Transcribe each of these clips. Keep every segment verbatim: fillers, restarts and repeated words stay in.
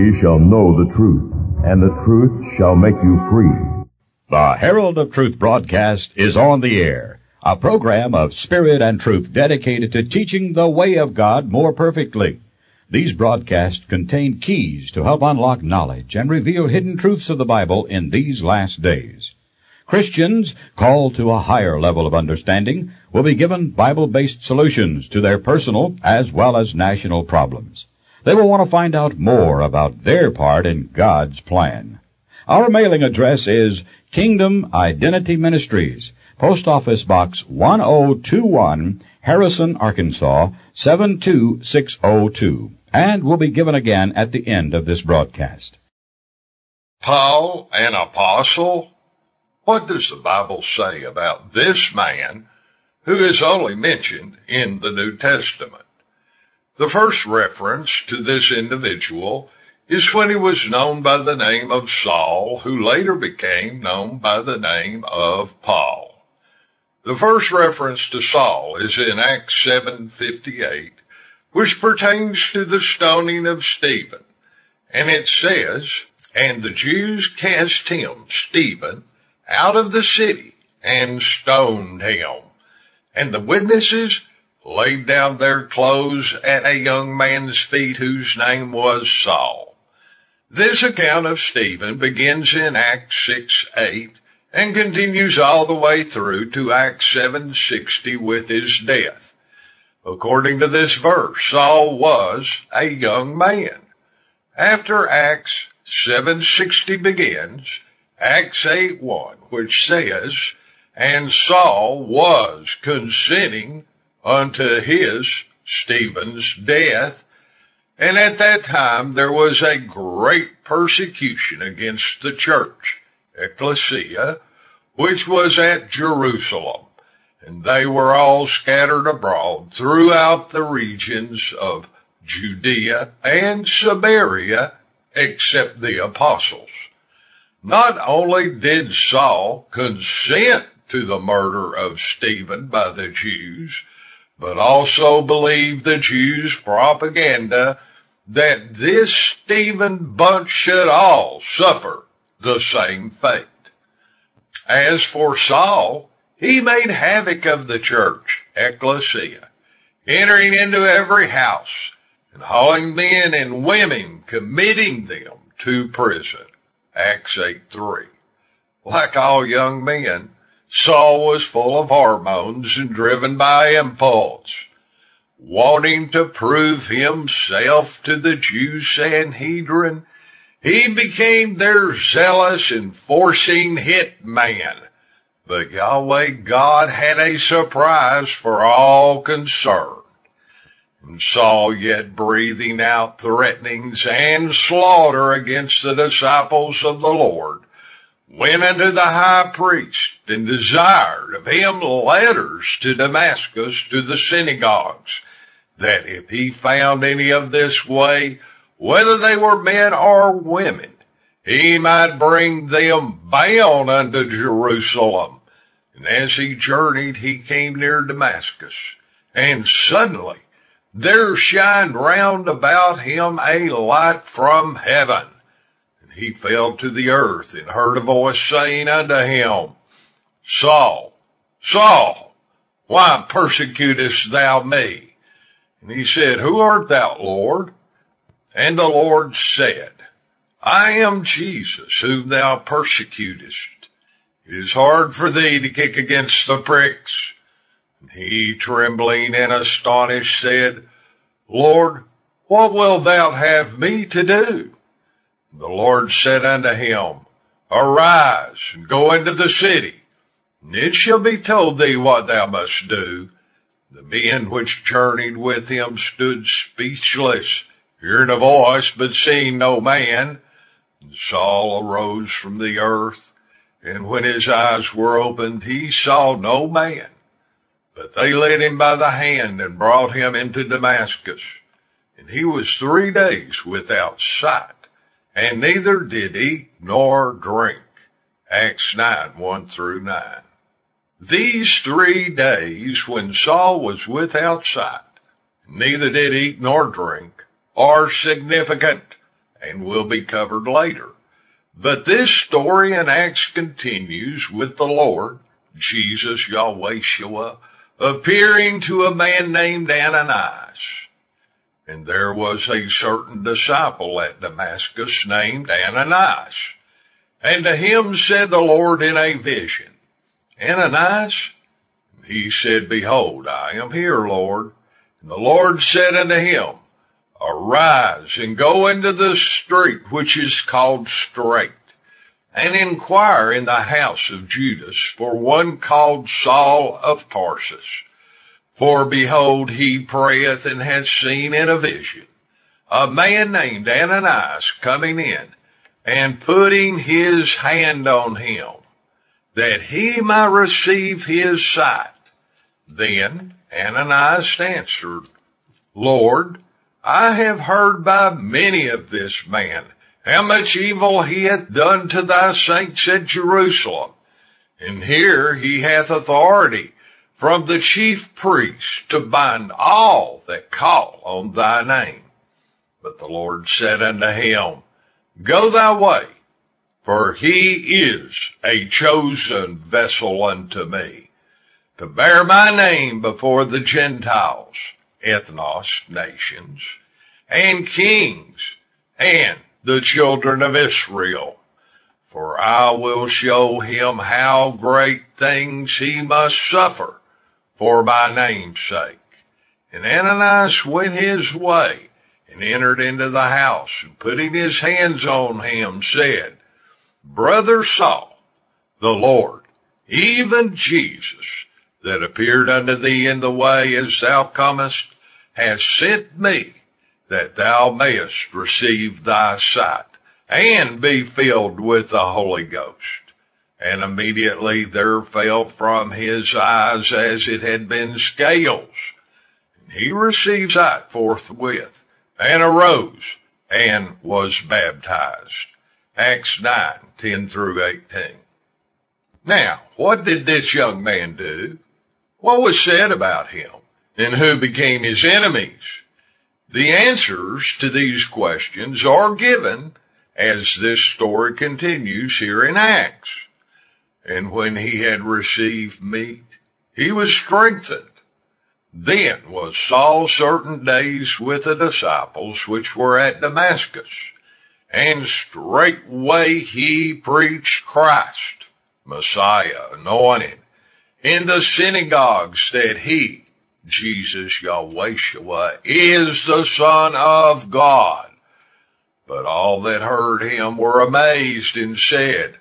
ye shall know the truth, and the truth shall make you free. The Herald of Truth broadcast is on the air, a program of spirit and truth dedicated to teaching the way of God more perfectly. These broadcasts contain keys to help unlock knowledge and reveal hidden truths of the Bible in these last days. Christians called to a higher level of understanding will be given Bible-based solutions to their personal as well as national problems. They will want to find out more about their part in God's plan. Our mailing address is Kingdom Identity Ministries, Post Office Box one oh two one, Harrison, Arkansas, seven two six oh two, and will be given again at the end of this broadcast. Paul, an apostle? What does the Bible say about this man who is only mentioned in the New Testament? The first reference to this individual is when he was known by the name of Saul, who later became known by the name of Paul. The first reference to Saul is in Acts seven fifty-eight, which pertains to the stoning of Stephen. And it says, "And the Jews cast him, Stephen, out of the city and stoned him. And the witnesses laid down their clothes at a young man's feet whose name was Saul." This account of Stephen begins in Acts six eight and continues all the way through to Acts seven sixty with his death. According to this verse, Saul was a young man. After Acts seven sixty begins, Acts eight one, which says, "And Saul was consenting unto his," Stephen's, "death. And at that time there was a great persecution against the church," ecclesia, "which was at Jerusalem. And they were all scattered abroad throughout the regions of Judea and Samaria, except the apostles." Not only did Saul consent to the murder of Stephen by the Jews, but also believed the Jews' propaganda that this Stephen bunch should all suffer the same fate. As for Saul, he made havoc of the church, ecclesia, entering into every house and hauling men and women, committing them to prison, Acts eight three. Like all young men, Saul was full of hormones and driven by impulse. Wanting to prove himself to the Jew Sanhedrin, he became their zealous, enforcing hitman. But Yahweh God had a surprise for all concerned. And Saul, yet breathing out threatenings and slaughter against the disciples of the Lord, went unto the high priest and desired of him letters to Damascus to the synagogues, that if he found any of this way, whether they were men or women, he might bring them bound unto Jerusalem. And as he journeyed, he came near Damascus, and suddenly there shined round about him a light from heaven. And he fell to the earth, and heard a voice saying unto him, "Saul, Saul, why persecutest thou me?" And he said, "Who art thou, Lord?" And the Lord said, "I am Jesus, whom thou persecutest. It is hard for thee to kick against the pricks." And he, trembling and astonished, said, "Lord, what wilt thou have me to do?" And the Lord said unto him, "Arise, and go into the city, and it shall be told thee what thou must do." The men which journeyed with him stood speechless, hearing a voice, but seeing no man. And Saul arose from the earth, and when his eyes were opened, he saw no man. But they led him by the hand and brought him into Damascus. And he was three days without sight, and neither did eat nor drink. Acts nine, one through nine. These three days when Saul was without sight, neither did eat nor drink, are significant and will be covered later. But this story in Acts continues with the Lord, Jesus, Yahweh Shua, appearing to a man named Ananias. And there was a certain disciple at Damascus named Ananias. And to him said the Lord in a vision, Ananias? He said, Behold, I am here, Lord. And the Lord said unto him, Arise and go into the street which is called Straight, and inquire in the house of Judas for one called Saul of Tarsus. For behold, he prayeth and hath seen in a vision a man named Ananias coming in and putting his hand on him, that he might receive his sight. Then Ananias answered, Lord, I have heard by many of this man how much evil he hath done to thy saints at Jerusalem. And here he hath authority from the chief priests to bind all that call on thy name. But the Lord said unto him, Go thy way, for he is a chosen vessel unto me, to bear my name before the Gentiles, ethnos, nations, and kings, and the children of Israel. For I will show him how great things he must suffer for my name's sake. And Ananias went his way, and entered into the house, and putting his hands on him, said, Brother Saul, the Lord, even Jesus, that appeared unto thee in the way as thou comest, has sent me, that thou mayest receive thy sight, and be filled with the Holy Ghost. And immediately there fell from his eyes as it had been scales, and he received sight forthwith, and arose, and was baptized. Acts nine, ten through eighteen. Now, what did this young man do? What was said about him? And who became his enemies? The answers to these questions are given as this story continues here in Acts. And when he had received meat, he was strengthened. Then was Saul certain days with the disciples which were at Damascus, and straightway he preached Christ, Messiah, anointed, in the synagogues, that he, Jesus, Yahweh Shua, is the Son of God. But all that heard him were amazed and said,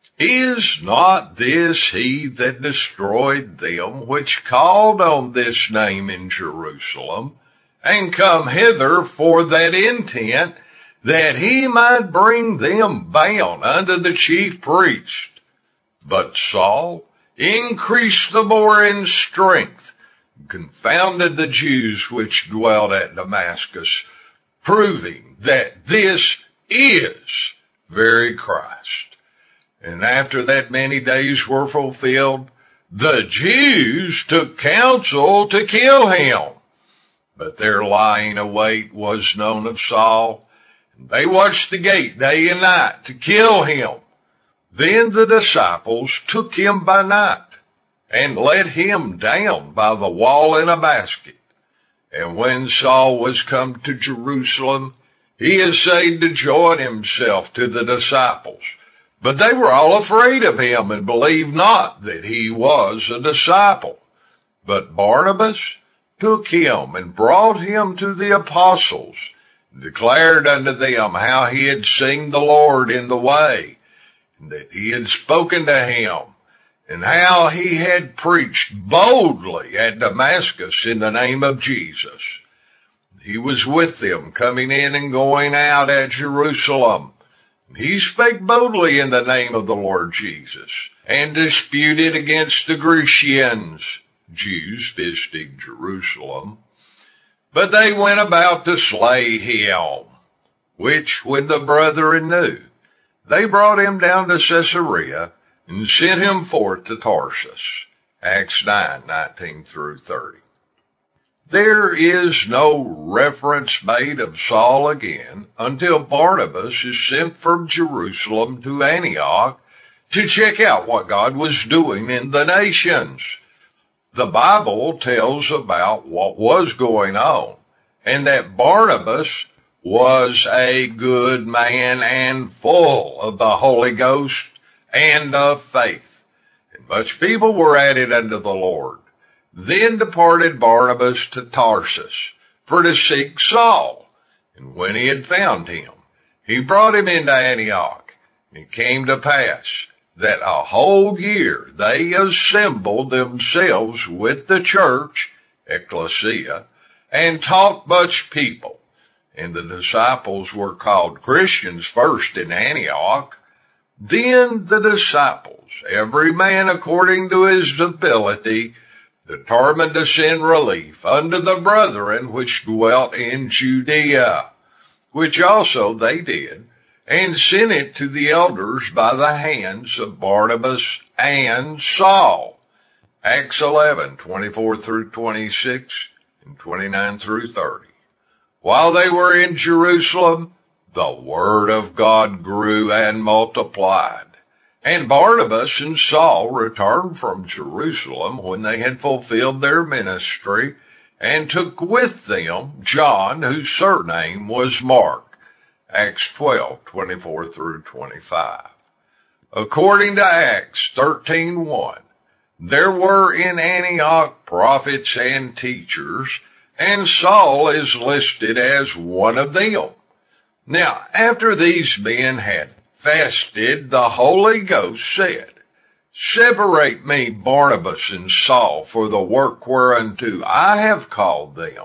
Is not this he that destroyed them which called on this name in Jerusalem, and come hither for that intent, that he might bring them bound unto the chief priest? But Saul increased the more in strength, and confounded the Jews which dwelt at Damascus, proving that this is very Christ. And after that many days were fulfilled, the Jews took counsel to kill him. But their lying await was known of Saul, and they watched the gate day and night to kill him. Then the disciples took him by night, and let him down by the wall in a basket. And when Saul was come to Jerusalem, he essayed to join himself to the disciples. But they were all afraid of him, and believed not that he was a disciple. But Barnabas took him, and brought him to the apostles, and declared unto them how he had seen the Lord in the way, and that he had spoken to him, and how he had preached boldly at Damascus in the name of Jesus. He was with them, coming in and going out at Jerusalem. He spake boldly in the name of the Lord Jesus, and disputed against the Grecians, Jews visiting Jerusalem. But they went about to slay him, which when the brethren knew, they brought him down to Caesarea, and sent him forth to Tarsus. Acts nine, nineteen through thirty. There is no reference made of Saul again until Barnabas is sent from Jerusalem to Antioch to check out what God was doing in the nations. The Bible tells about what was going on, and that Barnabas was a good man and full of the Holy Ghost and of faith, and much people were added unto the Lord. Then departed Barnabas to Tarsus for to seek Saul, and when he had found him, he brought him into Antioch. And it came to pass that a whole year they assembled themselves with the church, ecclesia, and taught much people. And the disciples were called Christians first in Antioch. Then the disciples, every man according to his ability, determined to send relief unto the brethren which dwelt in Judea, which also they did, and sent it to the elders by the hands of Barnabas and Saul. Acts eleven, twenty-four through twenty-six, and twenty-nine through thirty. While they were in Jerusalem, the word of God grew and multiplied. And Barnabas and Saul returned from Jerusalem when they had fulfilled their ministry, and took with them John, whose surname was Mark. Acts twelve, twenty-four through twenty-five. According to Acts thirteen one, there were in Antioch prophets and teachers, and Saul is listed as one of them. Now, after these men had fasted, the Holy Ghost said, Separate me, Barnabas and Saul, for the work whereunto I have called them.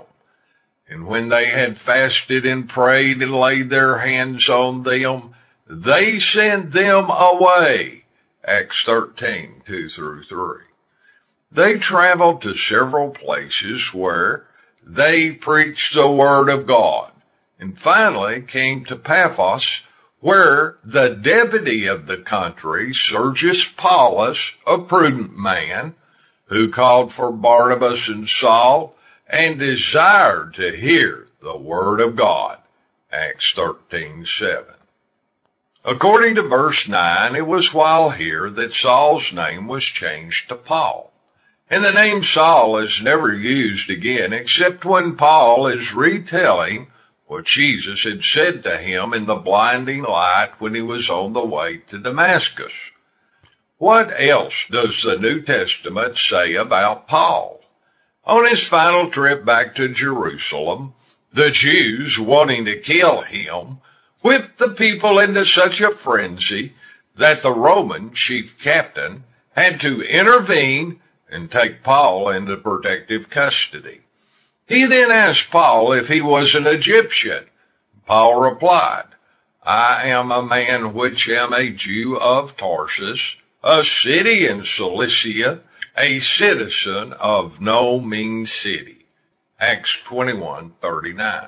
And when they had fasted and prayed and laid their hands on them, they sent them away. Acts thirteen, two through three. They traveled to several places where they preached the word of God, and finally came to Paphos, where the deputy of the country, Sergius Paulus, a prudent man, who called for Barnabas and Saul, and desired to hear the word of God. Acts thirteen, seven. According to verse nine, it was while here that Saul's name was changed to Paul. And the name Saul is never used again except when Paul is retelling what Jesus had said to him in the blinding light when he was on the way to Damascus. What else does the New Testament say about Paul? On his final trip back to Jerusalem, the Jews, wanting to kill him, whipped the people into such a frenzy that the Roman chief captain had to intervene and take Paul into protective custody. He then asked Paul if he was an Egyptian. Paul replied, I am a man which am a Jew of Tarsus, a city in Cilicia, a citizen of no mean city. Acts twenty-one, thirty-nine.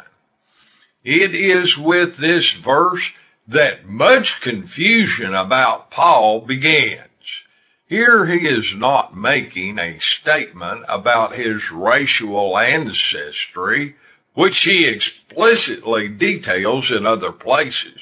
It is with this verse that much confusion about Paul begins. Here he is not making a statement about his racial ancestry, which he explicitly details in other places.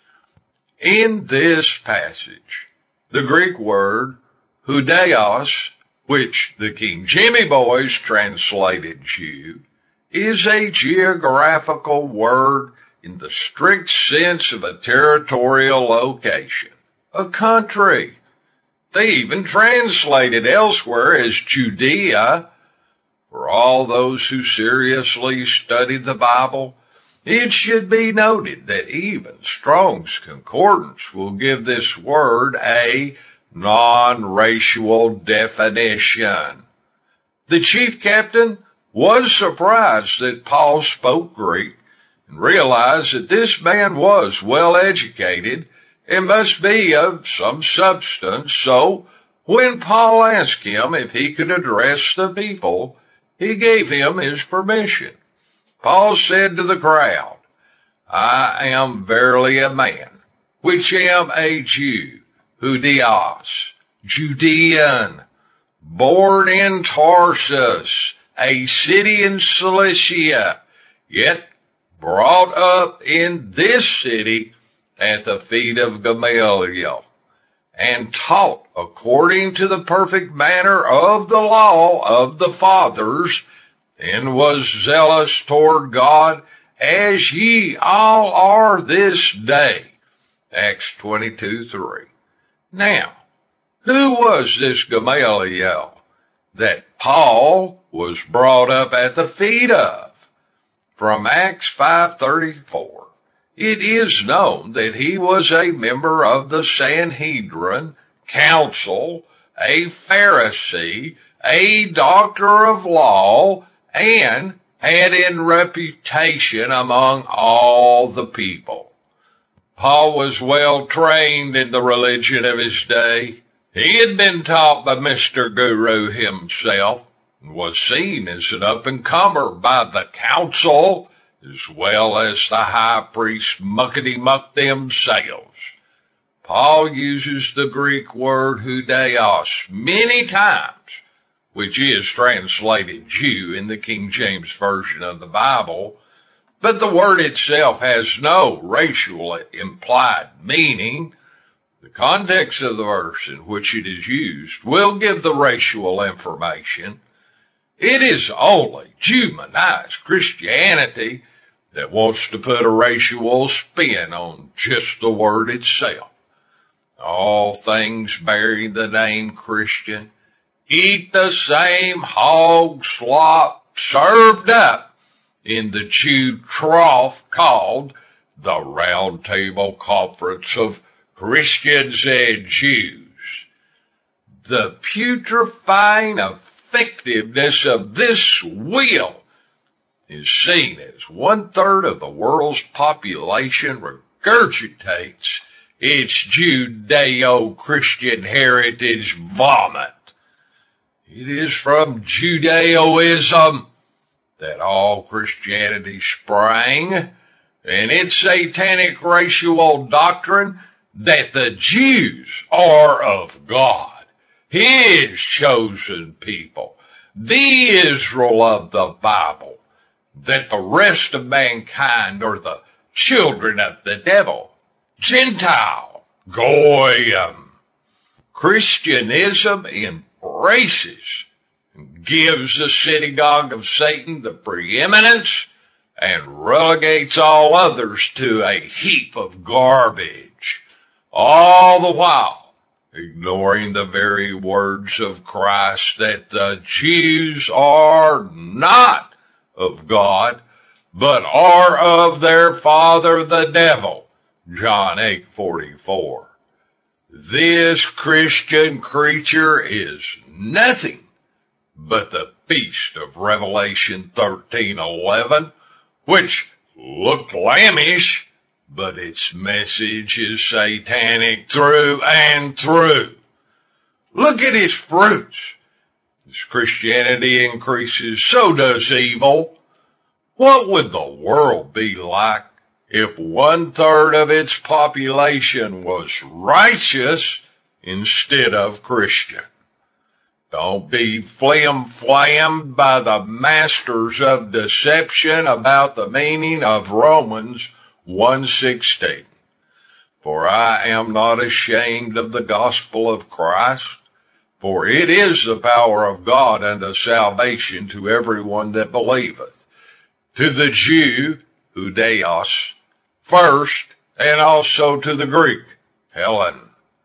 In this passage, the Greek word Judeos, which the King Jimmy Boys translated Jew, is a geographical word in the strict sense of a territorial location, a country. They even translate it elsewhere as Judea. For all those who seriously study the Bible, it should be noted that even Strong's Concordance will give this word a non-racial definition. The chief captain was surprised that Paul spoke Greek and realized that this man was well educated and must be of some substance. So when Paul asked him if he could address the people, he gave him his permission. Paul said to the crowd, I am verily a man, which am a Jew, Judeos, Judean, born in Tarsus, a city in Cilicia, yet brought up in this city at the feet of Gamaliel, and taught according to the perfect manner of the law of the fathers, and was zealous toward God, as ye all are this day. Acts twenty-two three. Now, who was this Gamaliel that Paul was brought up at the feet of? From Acts five thirty-four, it is known that he was a member of the Sanhedrin, council, a Pharisee, a doctor of law, and had in reputation among all the people. Paul was well trained in the religion of his day. He had been taught by Mister Guru himself, and was seen as an up-and-comer by the council, as well as the high priest muckety-muck themselves. Paul uses the Greek word hudeos many times, which is translated Jew in the King James Version of the Bible, but the word itself has no racial implied meaning. The context of the verse in which it is used will give the racial information. It is only Judaized Christianity that wants to put a racial spin on just the word itself. All things bearing the name Christian eat the same hog slop served up in the Jew trough called the Round Table Conference of Christians and Jews. The putrefying effectiveness of this will is seen as one-third of the world's population regurgitates its Judeo-Christian heritage vomit. It is from Judaism that all Christianity sprang, and its satanic racial doctrine that the Jews are of God, his chosen people, the Israel of the Bible, that the rest of mankind are the children of the devil, Gentile, Goyim. Christianism embraces and gives the synagogue of Satan the preeminence and relegates all others to a heap of garbage, all the while ignoring the very words of Christ that the Jews are not of God, but are of their father the devil, John eight forty-four. This Christian creature is nothing but the beast of Revelation thirteen eleven, which looked lambish, but its message is satanic through and through. Look at its fruits. As Christianity increases, so does evil. What would the world be like if one-third of its population was righteous instead of Christian? Don't be flim-flammed by the masters of deception about the meaning of Romans one sixteen. For I am not ashamed of the gospel of Christ, for it is the power of God unto salvation to everyone that believeth, to the Jew, hudeos, first, and also to the Greek, Hellen.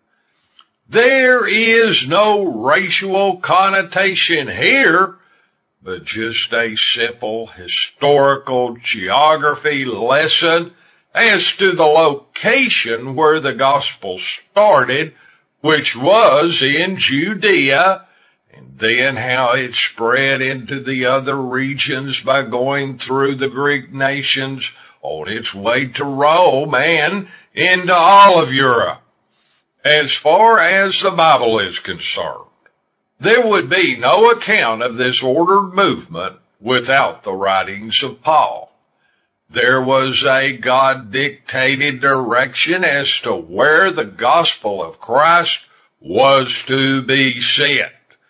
There is no racial connotation here, but just a simple historical geography lesson as to the location where the gospel started, which was in Judea, and then how it spread into the other regions by going through the Greek nations on its way to Rome and into all of Europe. As far as the Bible is concerned, there would be no account of this ordered movement without the writings of Paul. There was a God-dictated direction as to where the gospel of Christ was to be sent.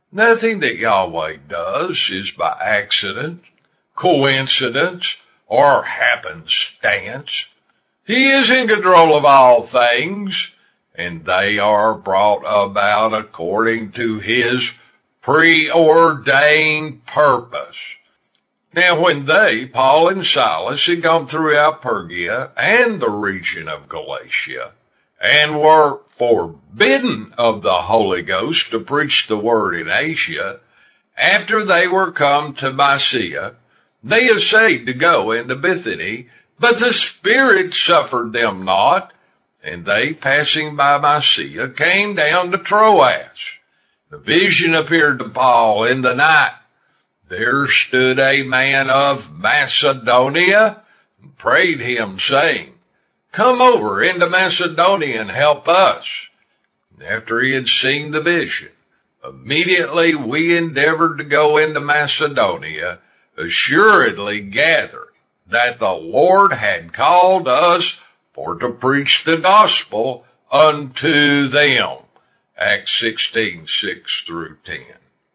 Nothing that Yahweh does is by accident, coincidence, or happenstance. He is in control of all things, and they are brought about according to his preordained purpose. Now, when they, Paul and Silas, had gone throughout Phrygia and the region of Galatia, and were forbidden of the Holy Ghost to preach the word in Asia, after they were come to Mysia, they essayed to go into Bithyny, but the Spirit suffered them not, and they, passing by Mysia, came down to Troas. The vision appeared to Paul in the night. There stood a man of Macedonia and prayed him, saying, Come over into Macedonia and help us. And after he had seen the vision, immediately we endeavored to go into Macedonia, assuredly gathered that the Lord had called us for to preach the gospel unto them. Acts sixteen, six through ten.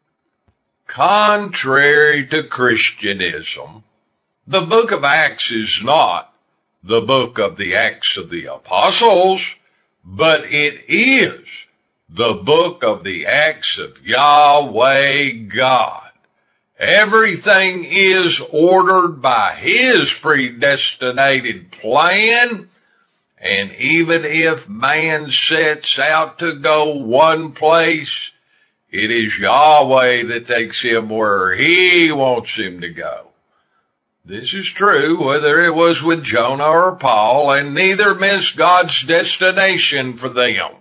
Contrary to Christianism, the book of Acts is not the book of the Acts of the Apostles, but it is the book of the Acts of Yahweh God. Everything is ordered by his predestinated plan, and even if man sets out to go one place, it is Yahweh that takes him where he wants him to go. This is true whether it was with Jonah or Paul, and neither missed God's destination for them.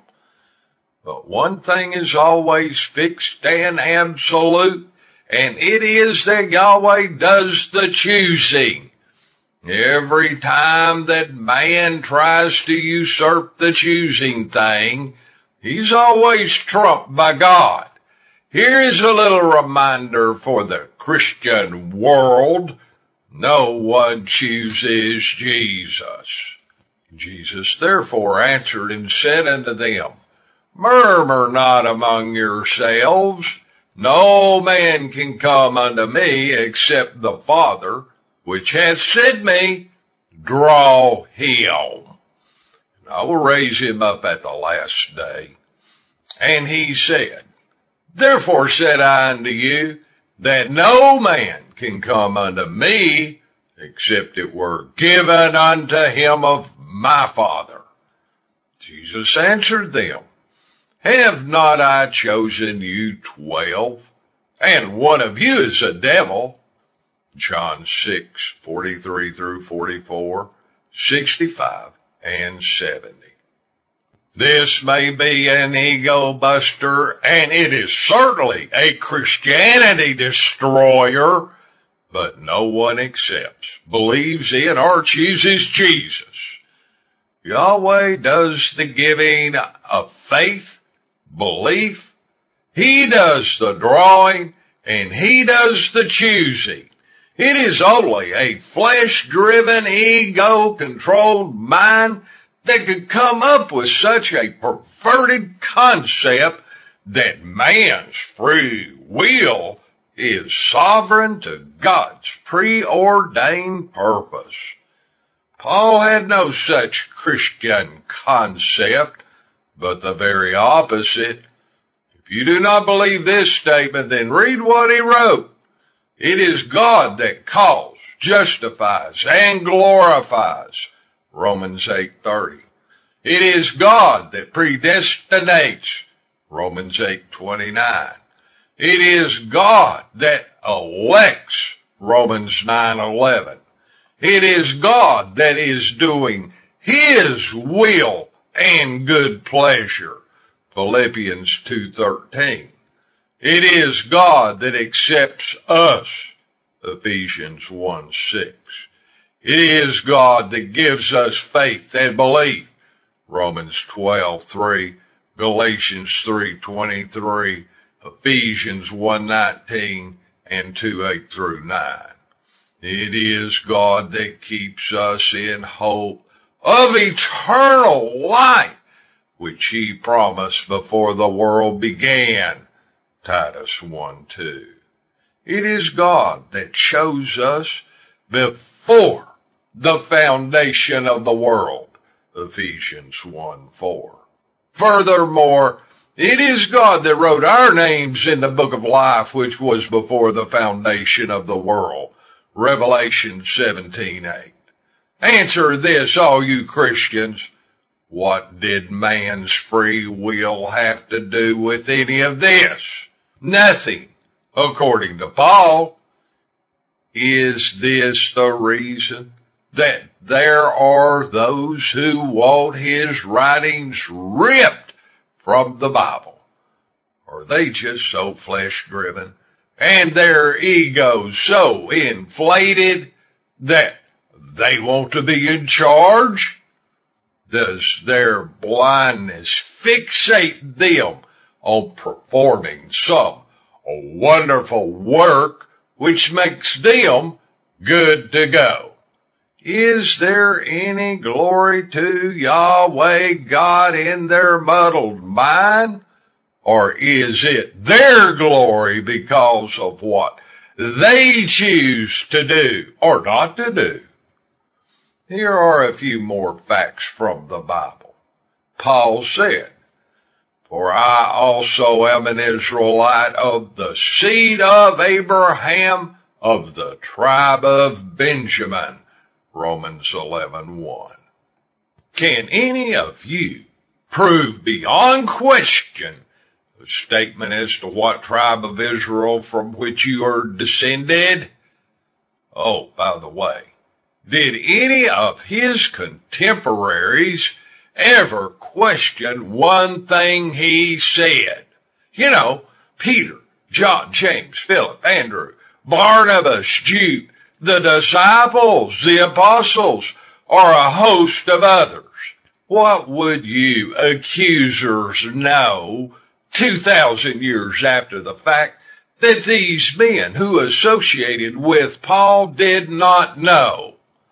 But one thing is always fixed and absolute, and it is that Yahweh does the choosing. Every time that man tries to usurp the choosing thing, he's always trumped by God. Here is a little reminder for the Christian world. No one chooses Jesus. Jesus therefore answered and said unto them, Murmur not among yourselves. No man can come unto me except the Father, which hath sent me, draw him. And I will raise him up at the last day. And he said, Therefore said I unto you, that no man can come unto me, except it were given unto him of my Father. Jesus answered them, Have not I chosen you twelve, and one of you is a devil? John six, forty-three through forty-four, sixty-five, and seventy. This may be an ego buster, and it is certainly a Christianity destroyer, but no one accepts, believes in, or chooses Jesus. Yahweh does the giving of faith, belief. He does the drawing, and he does the choosing. It is only a flesh-driven, ego-controlled mind that could come up with such a perverted concept that man's free will is sovereign to God's preordained purpose. Paul had no such Christian concept, but the very opposite. If you do not believe this statement, then read what he wrote. It is God that calls, justifies, and glorifies. Romans eight thirty. It is God that predestinates. Romans eight twenty-nine. It is God that elects. Romans nine eleven. It is God that is doing his will and good pleasure. Philippians two thirteen. It is God that accepts us. Ephesians one six. It is God that gives us faith and belief. Romans twelve three, Galatians three twenty-three, Ephesians one nineteen, and two eight through nine. It is God that keeps us in hope of eternal life, which he promised before the world began. Titus one two. It is God that chose us before the foundation of the world. Ephesians one four. Furthermore, it is God that wrote our names in the book of life, which was before the foundation of the world. Revelation seventeen eight. Answer this, all you Christians. What did man's free will have to do with any of this? Nothing. According to Paul, is this the reason that there are those who want his writings ripped from the Bible? Are they just so flesh-driven and their egos so inflated that they want to be in charge? Does their blindness fixate them on performing some wonderful work which makes them good to go? Is there any glory to Yahweh God in their muddled mind? Or is it their glory because of what they choose to do or not to do? Here are a few more facts from the Bible. Paul said, "For I also am an Israelite of the seed of Abraham, of the tribe of Benjamin." Romans eleven one. Can any of you prove beyond question a statement as to what tribe of Israel from which you are descended? Oh, by the way, did any of his contemporaries ever question one thing he said? You know, Peter, John, James, Philip, Andrew, Barnabas, Jude, the disciples, the apostles, or a host of others. What would you accusers know two thousand years after the fact that these men who associated with Paul did not know?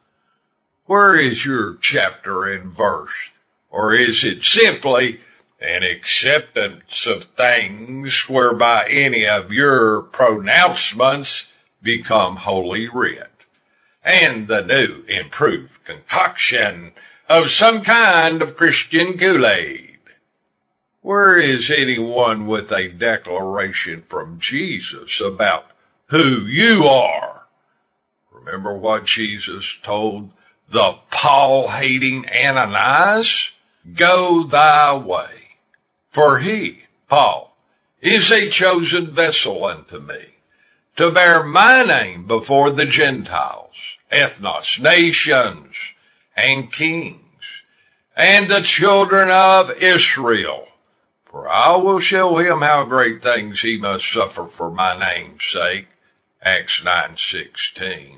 Where is your chapter and verse? Or is it simply an acceptance of things whereby any of your pronouncements become holy writ, and the new improved concoction of some kind of Christian Kool-Aid? Where is anyone with a declaration from Jesus about who you are? Remember what Jesus told the Paul-hating Ananias? Go thy way, for he, Paul, is a chosen vessel unto me, to bear my name before the Gentiles, ethnos, nations, and kings, and the children of Israel. For I will show him how great things he must suffer for my name's sake. Acts nine sixteen.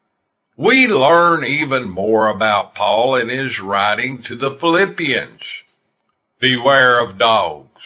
We learn even more about Paul in his writing to the Philippians. Beware of dogs.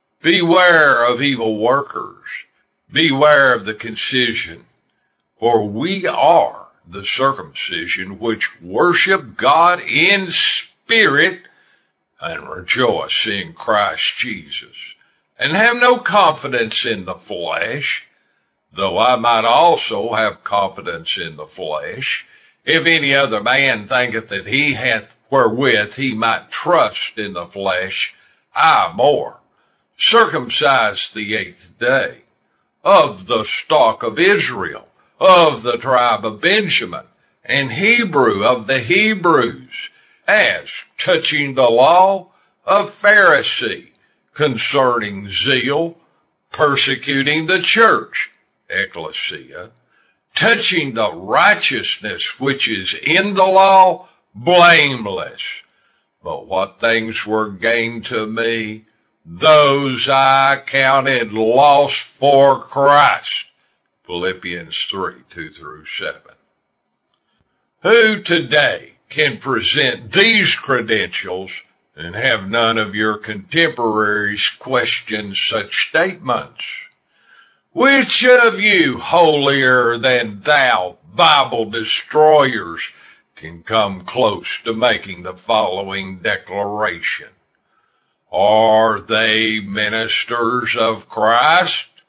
Beware of evil workers. Beware of the concision. For we are the circumcision which worship God in spirit and rejoice in Christ Jesus, and have no confidence in the flesh, though I might also have confidence in the flesh, if any other man thinketh that he hath wherewith he might trust in the flesh, I more, circumcised the eighth day, of the stock of Israel, of the tribe of Benjamin, and Hebrew of the Hebrews, as touching the law, of Pharisee, concerning zeal, persecuting the church, ecclesia, touching the righteousness which is in the law, blameless. But what things were gained to me, those I counted loss for Christ. Philippians three, two through seven. Who today can present these credentials and have none of your contemporaries question such statements? Which of you holier than thou Bible destroyers can come close to making the following declaration? Are they ministers of Christ?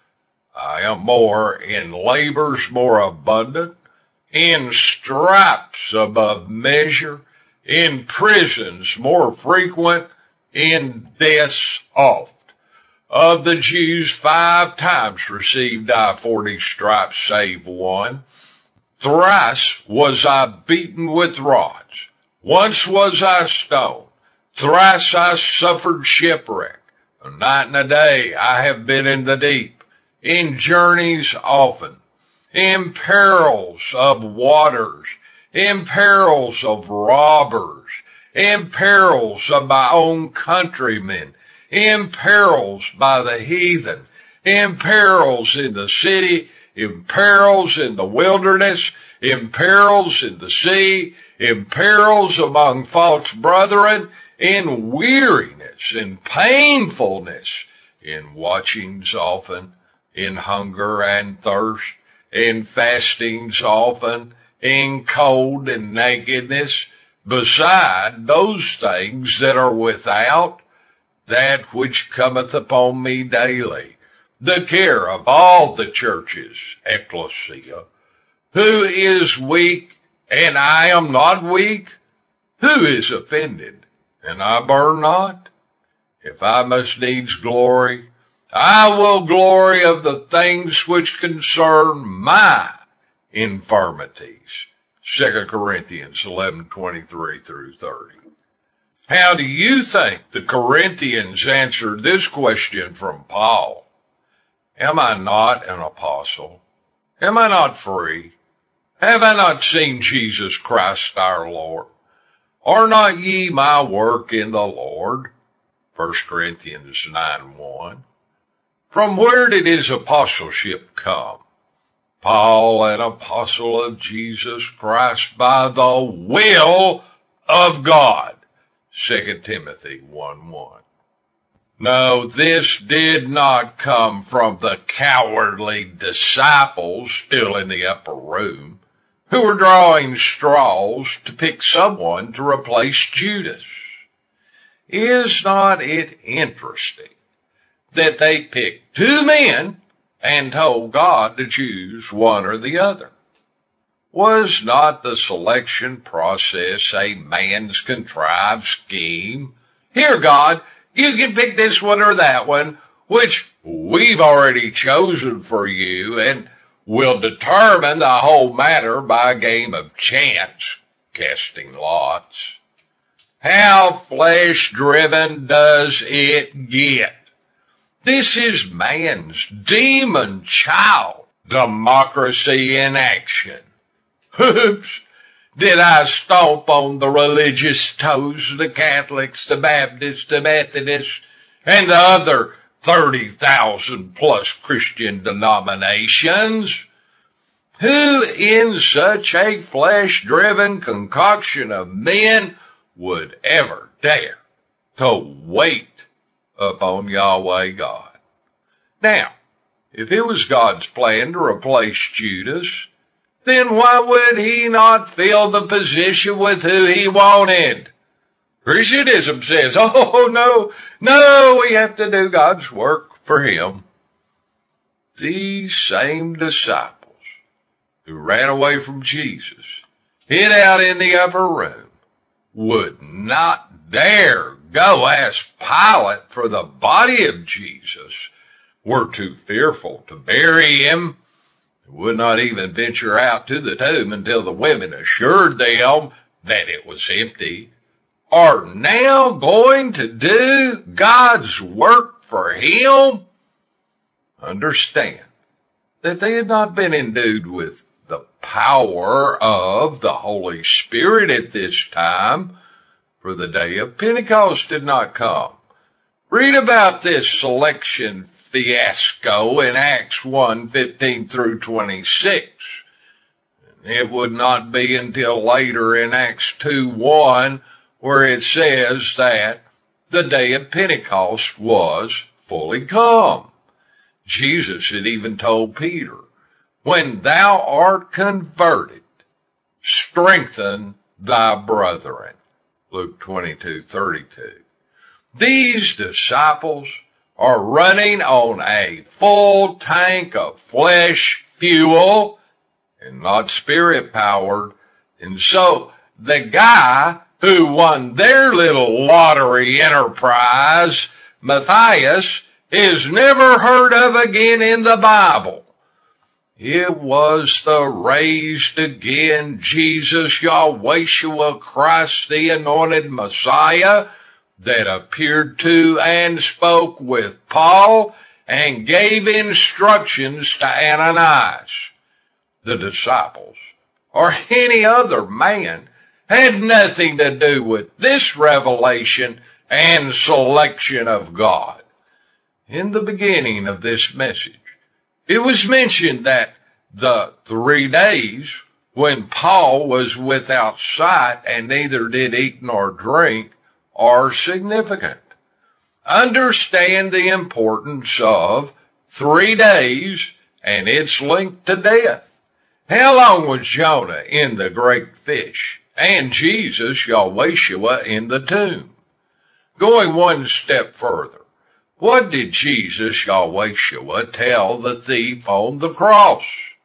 I am more in labors more abundant, in stripes above measure, in prisons more frequent, in deaths oft. Of the Jews five times received I forty stripes save one. Thrice was I beaten with rods. Once was I stoned. Thrice I suffered shipwreck. A night and a day I have been in the deep, in journeys often, in perils of waters, in perils of robbers, in perils of my own countrymen, in perils by the heathen, in perils in the city, in perils in the wilderness, in perils in the sea, in perils among false brethren, in weariness, in painfulness, in watchings often, in hunger and thirst, in fastings often, in cold and nakedness, beside those things that are without, that which cometh upon me daily, the care of all the churches, ecclesia. Who is weak, and I am not weak? Who is offended, and I burn not? If I must needs glory, I will glory of the things which concern my infirmities. Second Corinthians eleven twenty-three through thirty. How do you think the Corinthians answered this question from Paul? Am I not an apostle? Am I not free? Have I not seen Jesus Christ our Lord? Are not ye my work in the Lord? First Corinthians nine one. From where did his apostleship come? Paul, an apostle of Jesus Christ by the will of God. Second Timothy one one. No, this did not come from the cowardly disciples still in the upper room, who were drawing straws to pick someone to replace Judas. Is not it interesting that they picked two men and told God to choose one or the other? Was not the selection process a man's contrived scheme? Here, God, you can pick this one or that one, which we've already chosen for you, and will determine the whole matter by a game of chance, casting lots. How flesh-driven does it get? This is man's demon child democracy in action. Oops! Did I stomp on the religious toes of the Catholics, the Baptists, the Methodists, and the other thirty thousand plus Christian denominations? Who in such a flesh-driven concoction of men would ever dare to wait upon Yahweh God? Now, if it was God's plan to replace Judas, then why would he not fill the position with who he wanted? Christianism says, oh, no, no, we have to do God's work for him. These same disciples who ran away from Jesus, hid out in the upper room, would not dare go ask Pilate for the body of Jesus, were too fearful to bury him, would not even venture out to the tomb until the women assured them that it was empty, are now going to do God's work for him? Understand that they had not been endued with the power of the Holy Spirit at this time, for the day of Pentecost did not come. Read about this selection fiasco in Acts one fifteen through twenty-six. It would not be until later in Acts two one where it says that the day of Pentecost was fully come. Jesus had even told Peter, when thou art converted, strengthen thy brethren. Luke twenty-two thirty-two. These disciples are running on a full tank of flesh fuel and not spirit powered. And so the guy who won their little lottery enterprise, Matthias, is never heard of again in the Bible. It was the raised again Jesus, Yahweh Christ, the anointed Messiah, that appeared to and spoke with Paul and gave instructions to Ananias. The disciples, or any other man, had nothing to do with this revelation and selection of God. In the beginning of this message, it was mentioned that the three days when Paul was without sight and neither did eat nor drink are significant. Understand the importance of three days and its link to death. How long was Jonah in the great fish and Jesus, Yahweh, in the tomb? Going one step further, what did Jesus, Yahweh, tell the thief on the cross?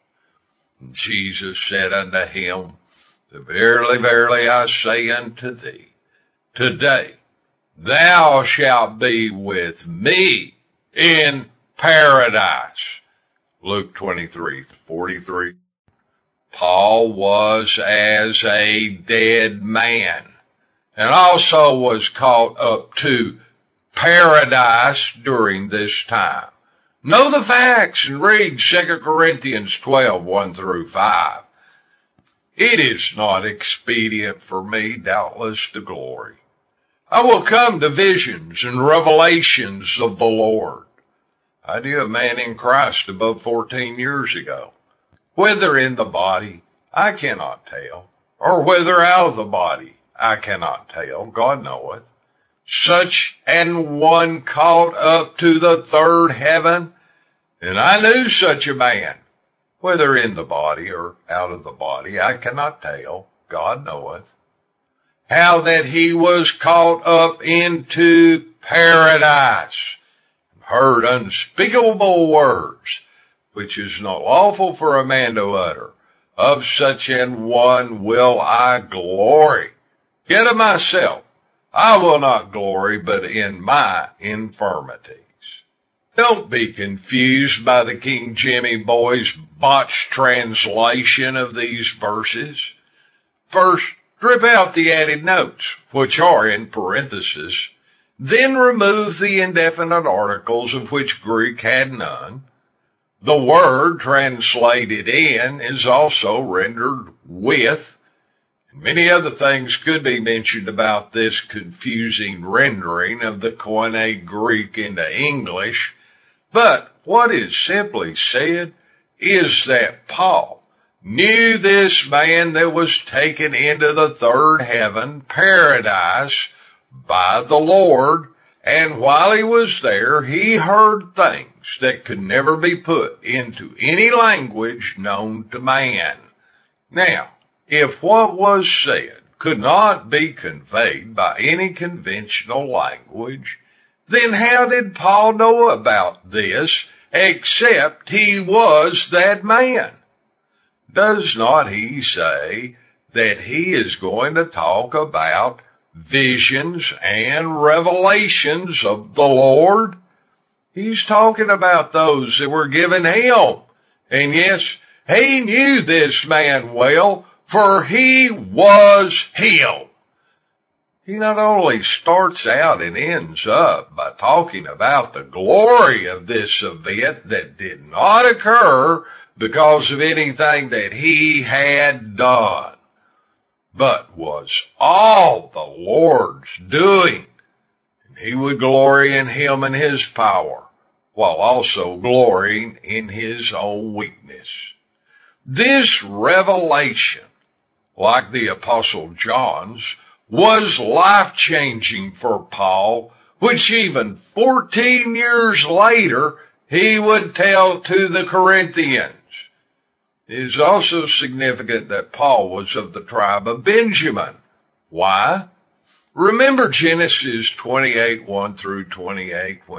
Jesus said unto him, Verily, verily, I say unto thee, today thou shalt be with me in paradise. Luke twenty-three forty-three. Paul was as a dead man and also was caught up to paradise during this time. Know the facts and read Second Corinthians twelve, one through five. It is not expedient for me, doubtless, to glory. I will come to visions and revelations of the Lord. I knew a man in Christ above fourteen years ago. Whether in the body, I cannot tell, or whether out of the body, I cannot tell. God knoweth. Such an one caught up to the third heaven, and I knew such a man. Whether in the body or out of the body, I cannot tell. God knoweth. How that he was caught up into paradise, and heard unspeakable words, which is not lawful for a man to utter. Of such an one will I glory. Yet of myself I will not glory, but in my infirmities. Don't be confused by the King Jimmy boy's botched translation of these verses. First, strip out the added notes, which are in parentheses. Then remove the indefinite articles, of which Greek had none. The word translated in is also rendered with. And many other things could be mentioned about this confusing rendering of the Koine Greek into English. But what is simply said is that Paul knew this man that was taken into the third heaven, paradise, by the Lord, and while he was there, he heard things that could never be put into any language known to man. Now, if what was said could not be conveyed by any conventional language, then how did Paul know about this except he was that man? Does not he say that he is going to talk about visions and revelations of the Lord? He's talking about those that were given him. And yes, he knew this man well, for he was him. He not only starts out and ends up by talking about the glory of this event that did not occur because of anything that he had done, but was all the Lord's doing. And he would glory in him and his power, while also glorying in his own weakness. This revelation, like the Apostle John's, was life-changing for Paul, which even fourteen years later he would tell to the Corinthians. It is also significant that Paul was of the tribe of Benjamin. Why? Remember Genesis twenty-eight, one through twenty-eight, when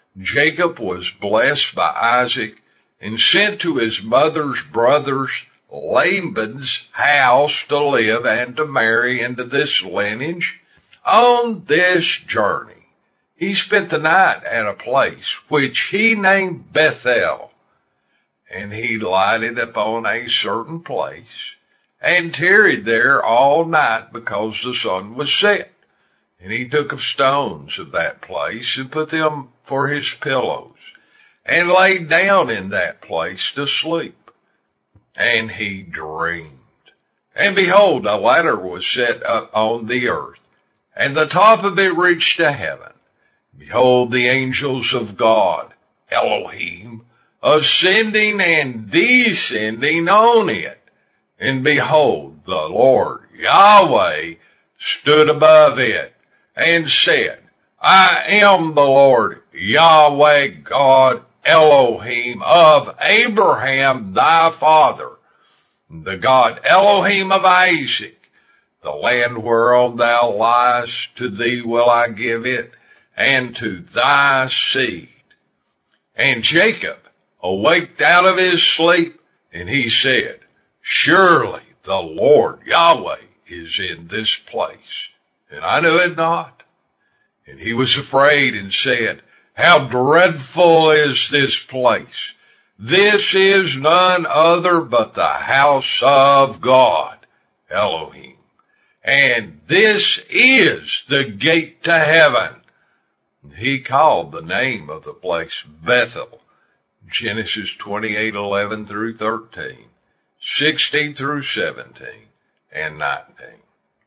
Jacob was blessed by Isaac and sent to his mother's brother's Laban's house to live and to marry into this lineage. On this journey, he spent the night at a place which he named Bethel, and he lighted upon a certain place and tarried there all night because the sun was set. And he took of stones of that place and put them for his pillows and laid down in that place to sleep. And he dreamed. And behold, a ladder was set up on the earth, and the top of it reached to heaven. Behold, the angels of God, Elohim, ascending and descending on it. And behold, the Lord Yahweh stood above it and said, I am the Lord Yahweh God Elohim of Abraham thy father, the God Elohim of Isaac. The land whereon thou liest, to thee will I give it, and to thy seed. And Jacob awaked out of his sleep, and he said, surely the Lord Yahweh is in this place, and I knew it not. And he was afraid and said, how dreadful is this place! This is none other but the house of God, Elohim. And this is the gate to heaven. He called the name of the place Bethel. Genesis twenty-eight, eleven through thirteen, sixteen through seventeen, and nineteen.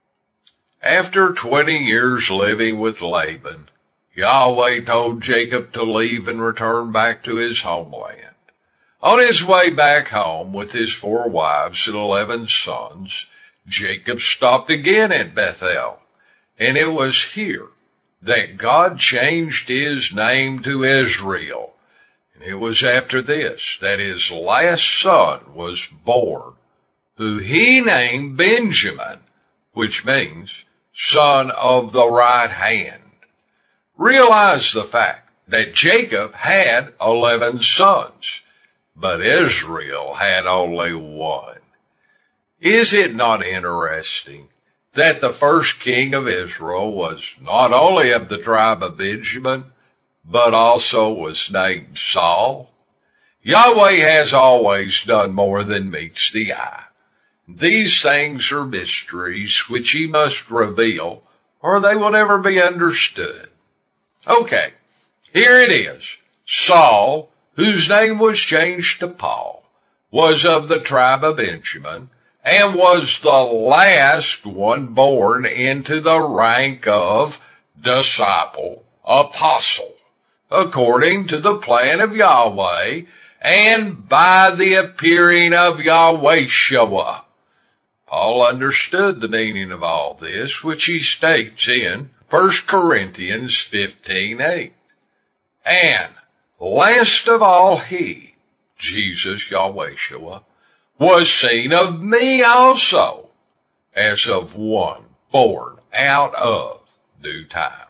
After twenty years living with Laban, Yahweh told Jacob to leave and return back to his homeland. On his way back home with his four wives and eleven sons, Jacob stopped again at Bethel, and it was here that God changed his name to Israel. And it was after this that his last son was born, who he named Benjamin, which means son of the right hand. Realize the fact that Jacob had eleven sons, but Israel had only one. Is it not interesting that the first king of Israel was not only of the tribe of Benjamin, but also was named Saul? Yahweh has always done more than meets the eye. These things are mysteries which he must reveal, or they will never be understood. Okay, here it is. Saul, whose name was changed to Paul, was of the tribe of Benjamin, and was the last one born into the rank of disciple, apostle, according to the plan of Yahweh, and by the appearing of Yahweh-Shua. Paul understood the meaning of all this, which he states in First Corinthians fifteen eight. And last of all he, Jesus Yahweh-Shua, was seen of me also, as of one born out of due time.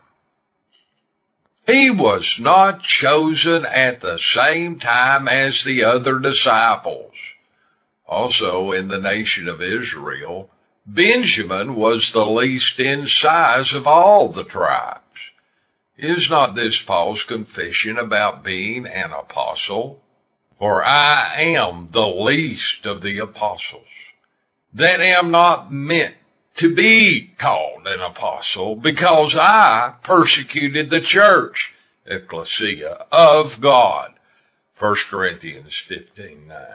He was not chosen at the same time as the other disciples. Also, in the nation of Israel, Benjamin was the least in size of all the tribes. Is not this Paul's confession about being an apostle? For I am the least of the apostles, that am not meant to be called an apostle, because I persecuted the church, ecclesia of God. First Corinthians fifteen nine.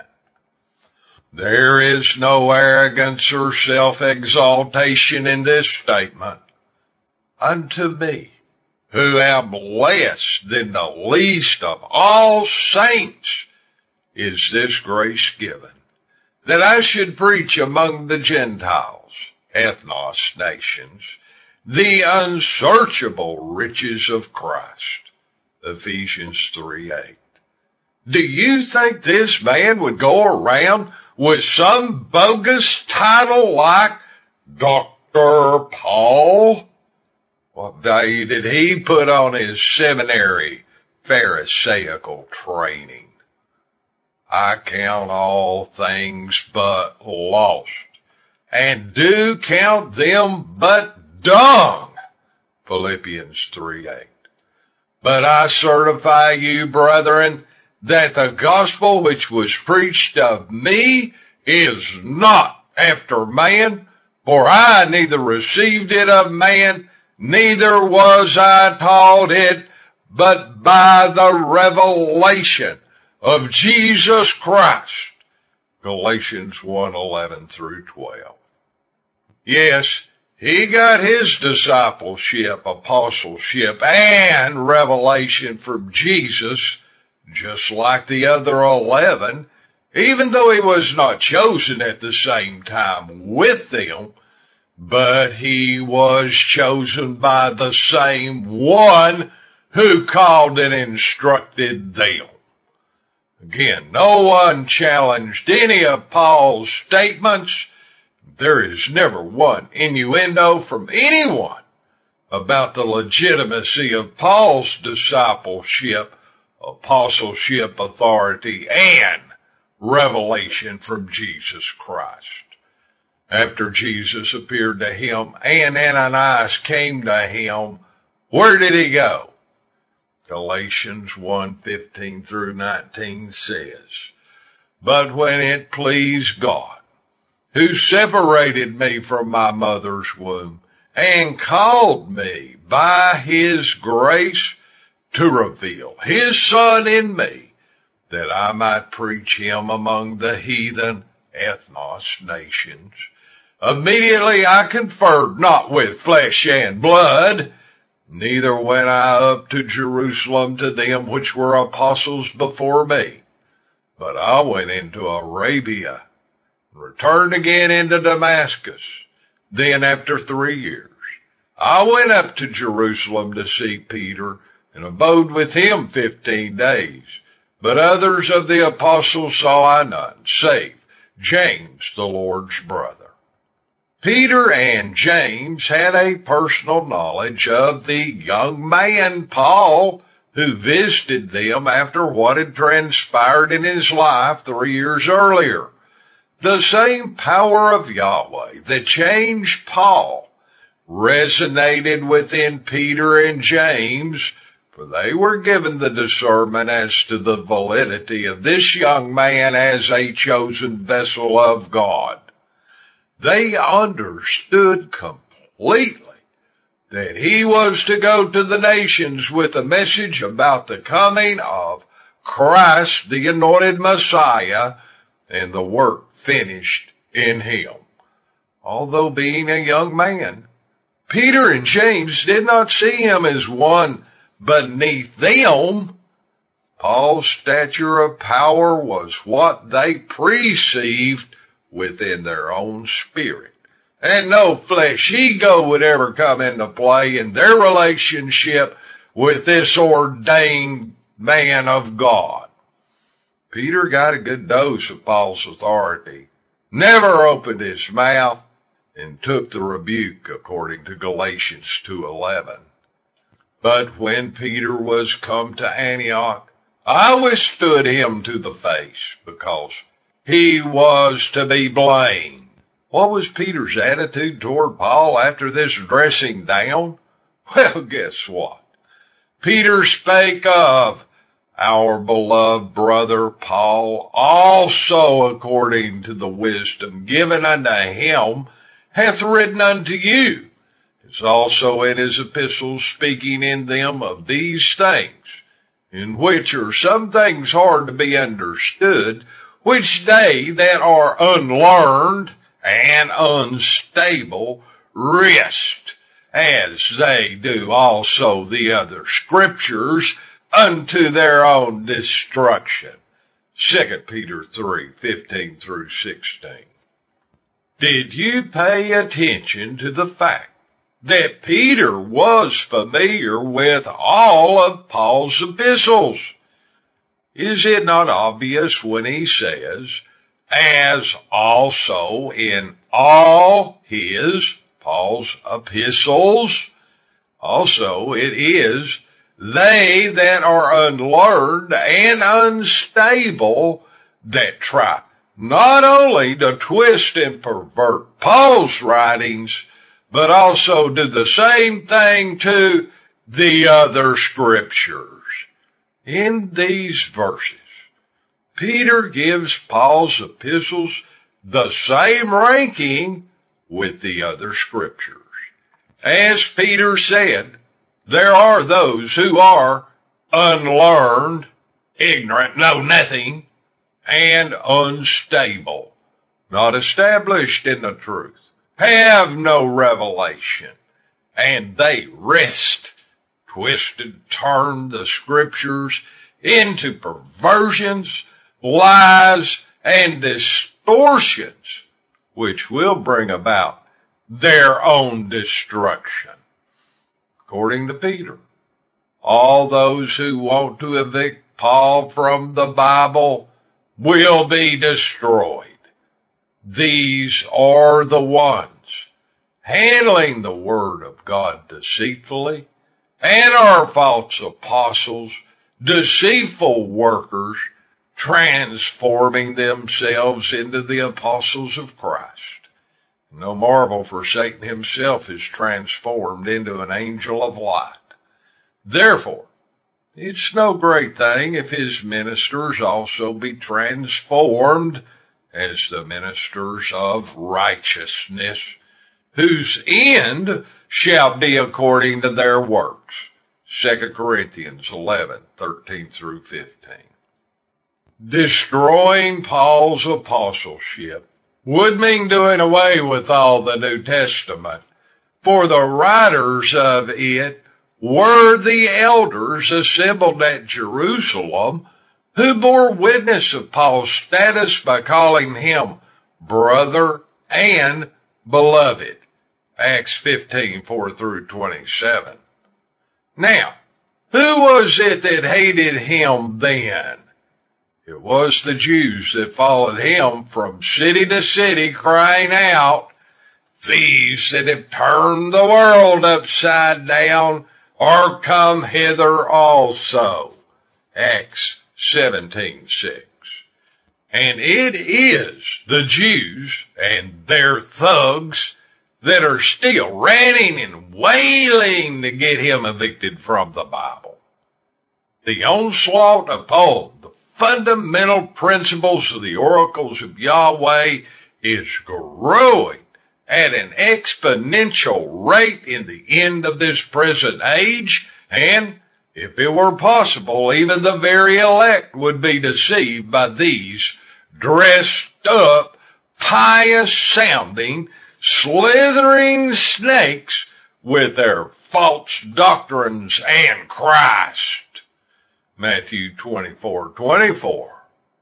There is no arrogance or self-exaltation in this statement. Unto me, who am less than the least of all saints, is this grace given, that I should preach among the Gentiles, ethnos nations, the unsearchable riches of Christ. Ephesians three eight. Do you think this man would go around with some bogus title like Doctor Paul? What value did he put on his seminary Pharisaical training. I count all things but lost, and do count them but dung. Philippians three eight. But I certify you, brethren, that the gospel which was preached of me is not after man, for I neither received it of man, neither was I taught it, but by the revelation of Jesus Christ. Galatians one eleven through twelve. Yes, he got his discipleship, apostleship, and revelation from Jesus, just like the other eleven, even though he was not chosen at the same time with them, but he was chosen by the same one who called and instructed them. Again, no one challenged any of Paul's statements. There is never one innuendo from anyone about the legitimacy of Paul's discipleship, apostleship, authority, and revelation from Jesus Christ. After Jesus appeared to him and Ananias came to him, where did he go? Galatians one fifteen through nineteen says, But when it pleased God, who separated me from my mother's womb and called me by his grace to reveal his Son in me, that I might preach him among the heathen ethnos nations. Immediately I conferred not with flesh and blood, neither went I up to Jerusalem to them which were apostles before me, but I went into Arabia, and returned again into Damascus. Then after three years, I went up to Jerusalem to see Peter, and abode with him fifteen days. But others of the apostles saw I none, save James, the Lord's brother. Peter and James had a personal knowledge of the young man, Paul, who visited them after what had transpired in his life three years earlier. The same power of Yahweh that changed Paul resonated within Peter and James, for they were given the discernment as to the validity of this young man as a chosen vessel of God. They understood completely that he was to go to the nations with a message about the coming of Christ, the anointed Messiah, and the work finished in him. Although being a young man, Peter and James did not see him as one beneath them. Paul's stature of power was what they perceived within their own spirit, and no flesh ego would ever come into play in their relationship with this ordained man of God. Peter got a good dose of Paul's authority, never opened his mouth, and took the rebuke according to Galatians two eleven. But when Peter was come to Antioch, I withstood him to the face, because he was to be blamed. What was Peter's attitude toward Paul after this dressing down? Well, guess what? Peter spake of our beloved brother Paul, also according to the wisdom given unto him, hath written unto you, as also in his epistles, speaking in them of these things, in which are some things hard to be understood, which they that are unlearned and unstable wrest, as they do also the other scriptures, unto their own destruction. Second Peter three fifteen through sixteen. Did you pay attention to the fact that Peter was familiar with all of Paul's epistles? Is it not obvious when he says, as also in all his, Paul's epistles? Also it is, they that are unlearned and unstable, that try not only to twist and pervert Paul's writings, but also do the same thing to the other scriptures. In these verses, Peter gives Paul's epistles the same ranking with the other scriptures. As Peter said, there are those who are unlearned, ignorant, know nothing, and unstable, not established in the truth, have no revelation, and they wrest, twist and turn the scriptures into perversions, lies, and distortions, which will bring about their own destruction. According to Peter, all those who want to evict Paul from the Bible will be destroyed. These are the ones handling the word of God deceitfully, and are false apostles, deceitful workers, transforming themselves into the apostles of Christ. No marvel, for Satan himself is transformed into an angel of light. Therefore, it's no great thing if his ministers also be transformed as the ministers of righteousness, whose end shall be according to their works. Second Corinthians eleven, thirteen through fifteen. Destroying Paul's apostleship would mean doing away with all the New Testament, for the writers of it were the elders assembled at Jerusalem, who bore witness of Paul's status by calling him brother and beloved. Acts fifteen, four through twenty-seven. Now, who was it that hated him then? It was the Jews that followed him from city to city, crying out, "These that have turned the world upside down are come hither also." Acts seventeen, six. And it is the Jews and their thugs that are still ranting and wailing to get him evicted from the Bible. The onslaught upon the fundamental principles of the oracles of Yahweh is growing at an exponential rate in the end of this present age, and if it were possible, even the very elect would be deceived by these dressed up, pious sounding, slithering snakes with their false doctrines and Christ. Matthew twenty-four, twenty-four.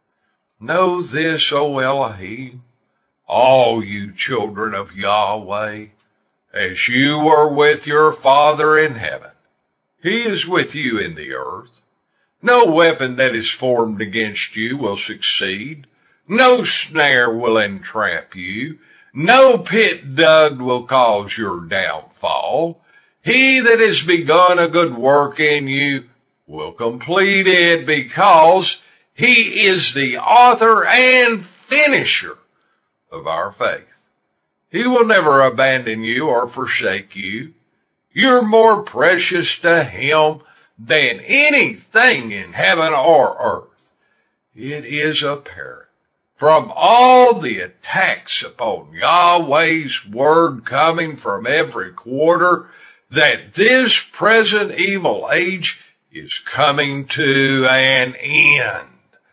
Know this, O Elohim, all you children of Yahweh, as you were with your Father in heaven. He is with you in the earth. No weapon that is formed against you will succeed. No snare will entrap you. No pit dug will cause your downfall. He that has begun a good work in you will complete it, because he is the author and finisher of our faith. He will never abandon you or forsake you. You're more precious to him than anything in heaven or earth. It is apparent from all the attacks upon Yahweh's word coming from every quarter that this present evil age is coming to an end.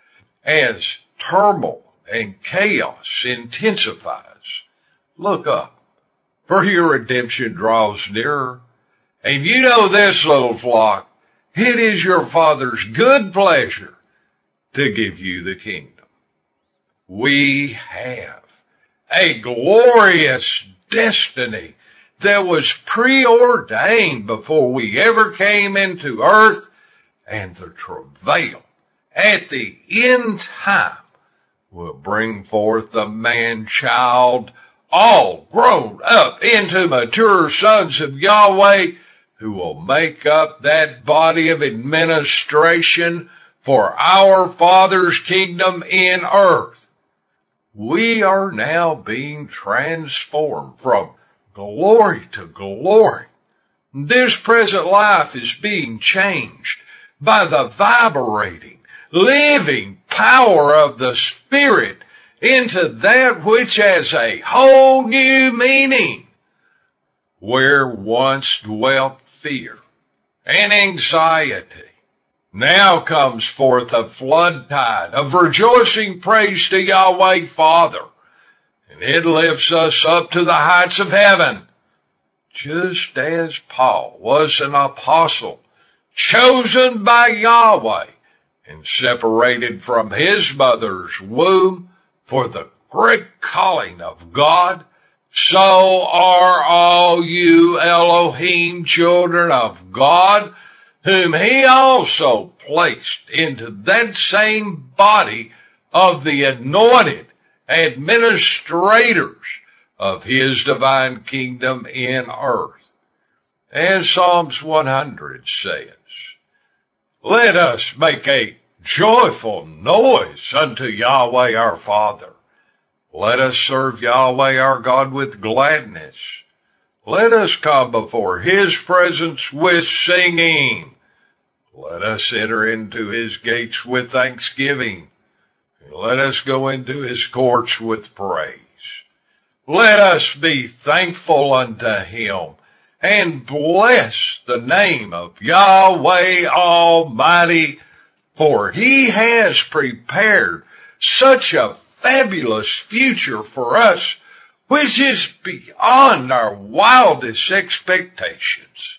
As turmoil and chaos intensifies, look up, for your redemption draws nearer. And you know this, little flock, it is your Father's good pleasure to give you the kingdom. We have a glorious destiny that was preordained before we ever came into earth, and the travail at the end time will bring forth the man-child, all grown up into mature sons of Yahweh, who will make up that body of administration for our Father's kingdom in earth. We are now being transformed from glory to glory. This present life is being changed by the vibrating, living power of the Spirit into that which has a whole new meaning. Where once dwelt fear and anxiety, now comes forth a flood tide of rejoicing praise to Yahweh Father, and it lifts us up to the heights of heaven, just as Paul was an apostle, chosen by Yahweh and separated from his mother's womb for the great calling of God. So are all you Elohim children of God, whom he also placed into that same body of the anointed administrators of his divine kingdom in earth. As Psalms one hundred says, let us make a joyful noise unto Yahweh our Father. Let us serve Yahweh our God with gladness. Let us come before his presence with singing. Let us enter into his gates with thanksgiving. And let us go into his courts with praise. Let us be thankful unto him and bless the name of Yahweh Almighty, for he has prepared such a fabulous future for us, which is beyond our wildest expectations.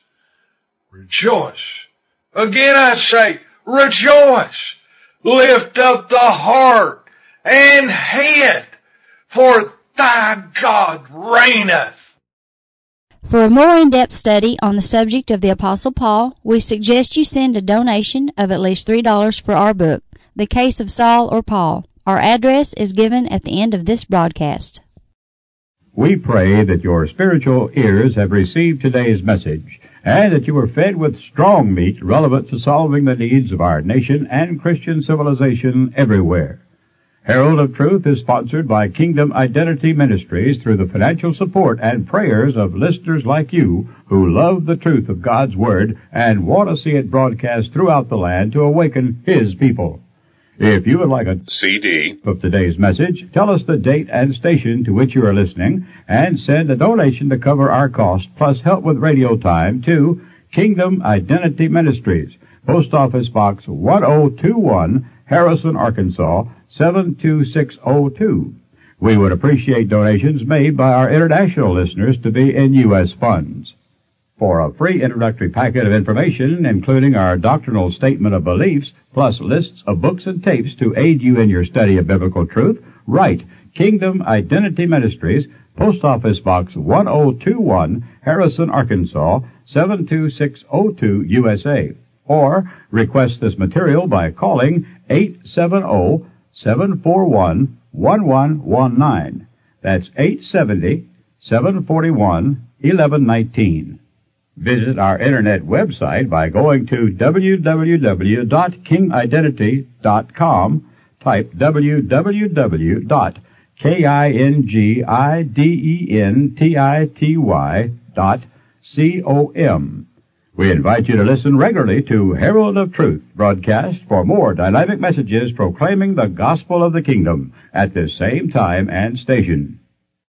Rejoice. Again I say, rejoice. Lift up the heart and head, for thy God reigneth. For a more in-depth study on the subject of the Apostle Paul, we suggest you send a donation of at least three dollars for our book, The Case of Saul or Paul. Our address is given at the end of this broadcast. We pray that your spiritual ears have received today's message and that you were fed with strong meat relevant to solving the needs of our nation and Christian civilization everywhere. Herald of Truth is sponsored by Kingdom Identity Ministries through the financial support and prayers of listeners like you who love the truth of God's Word and want to see it broadcast throughout the land to awaken His people. If you would like a C D of today's message, tell us the date and station to which you are listening, and send a donation to cover our cost, plus help with radio time, to Kingdom Identity Ministries, Post Office Box one oh two one, Harrison, Arkansas, seven two six oh two. We would appreciate donations made by our international listeners to be in U S funds. For a free introductory packet of information, including our doctrinal statement of beliefs, plus lists of books and tapes to aid you in your study of biblical truth, write Kingdom Identity Ministries, Post Office Box one oh two one, Harrison, Arkansas, seven two six oh two, U S A. Or request this material by calling eight seven zero, seven four one, one one one nine. That's eight seven zero, seven four one, one one one nine. Visit our internet website by going to w w w dot king identity dot com. Type w w w dot king identity dot com. We invite you to listen regularly to Herald of Truth broadcast for more dynamic messages proclaiming the gospel of the kingdom at this same time and station.